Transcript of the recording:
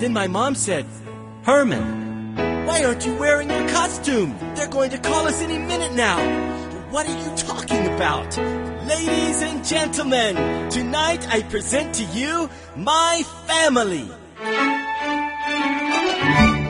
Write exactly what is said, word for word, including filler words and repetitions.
Then my mom said, Herman, why aren't you wearing your costume? They're going to call us any minute now. What are you talking about? Ladies and gentlemen, tonight I present to you my family.